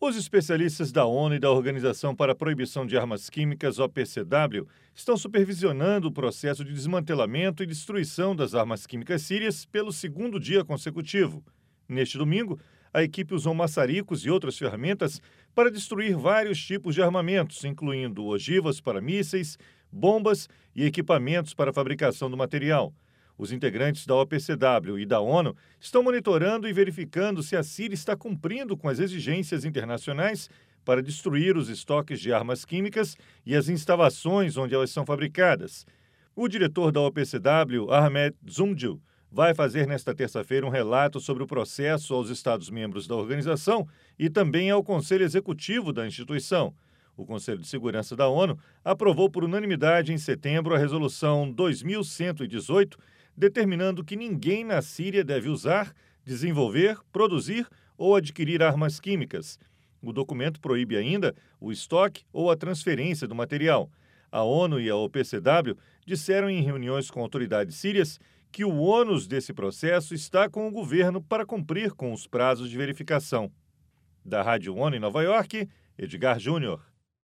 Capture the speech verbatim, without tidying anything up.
Os especialistas da ONU e da Organização para a Proibição de Armas Químicas, O P C W, estão supervisionando o processo de desmantelamento e destruição das armas químicas sírias pelo segundo dia consecutivo. Neste domingo, a equipe usou maçaricos e outras ferramentas para destruir vários tipos de armamentos, incluindo ogivas para mísseis, bombas e equipamentos para a fabricação do material. Os integrantes da O P C W e da ONU estão monitorando e verificando se a Síria está cumprindo com as exigências internacionais para destruir os estoques de armas químicas e as instalações onde elas são fabricadas. O diretor da O P C W, Ahmed Zumju, vai fazer nesta terça-feira um relato sobre o processo aos Estados-membros da organização e também ao Conselho Executivo da instituição. O Conselho de Segurança da ONU aprovou por unanimidade em setembro a Resolução dois mil cento e dezoito, determinando que ninguém na Síria deve usar, desenvolver, produzir ou adquirir armas químicas. O documento proíbe ainda o estoque ou a transferência do material. A ONU e a O P C W disseram em reuniões com autoridades sírias que o ônus desse processo está com o governo para cumprir com os prazos de verificação. Da Rádio ONU em Nova York, Edgar Júnior.